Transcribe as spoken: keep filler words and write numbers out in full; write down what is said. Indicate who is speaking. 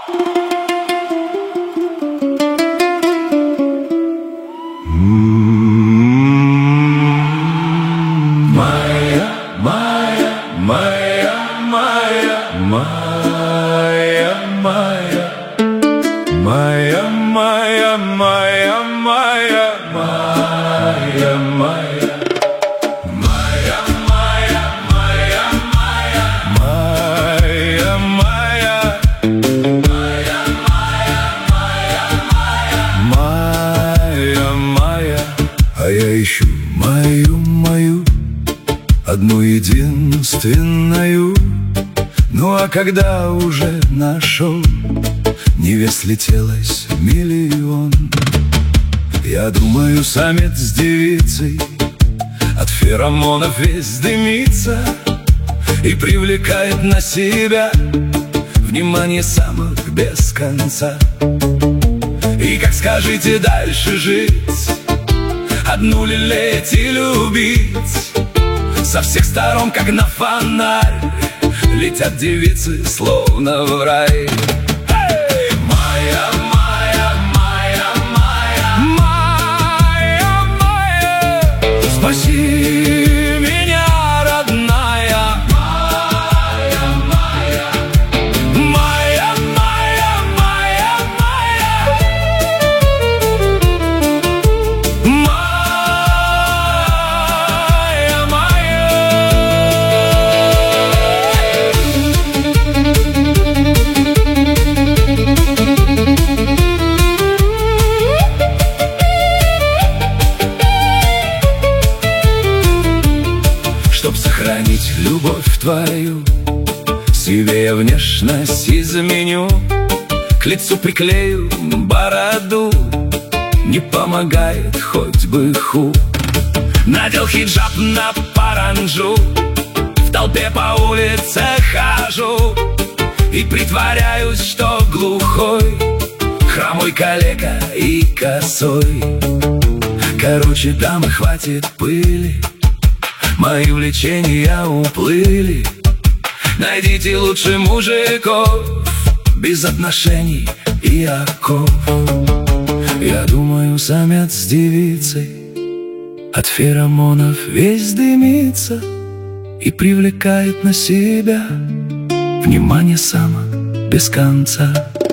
Speaker 1: Моя, моя, моя, моя, моя, моя, моя, моя, моя, моя, моя, моя. А я ищу мою, мою, одну единственную. Ну а когда уже нашел, невест слетелось миллион. Я думаю, самец с девицей от феромонов весь дымится и привлекает на себя внимание самых без конца. И как скажете дальше жить, одну лелеять и любить, со всех сторон, как на фонарь, летят девицы, словно в рай. Моя, моя, моя, моя, моя, моя, спаси меня, родная. Моя, моя, моя, моя, моя, моя. Чтоб сохранить любовь твою, себе я внешность изменю, к лицу приклею бороду, не помогает хоть бы ху. Надел хиджаб на паранджу, в толпе по улице хожу и притворяюсь, что глухой, хромой калека и косой. Короче, дамы, хватит пыли, мои увлечения уплыли. Найдите лучше мужиков, без отношений и оков. Я думаю, самец с девицей от феромонов весь дымится и привлекает на себя внимание самок без конца.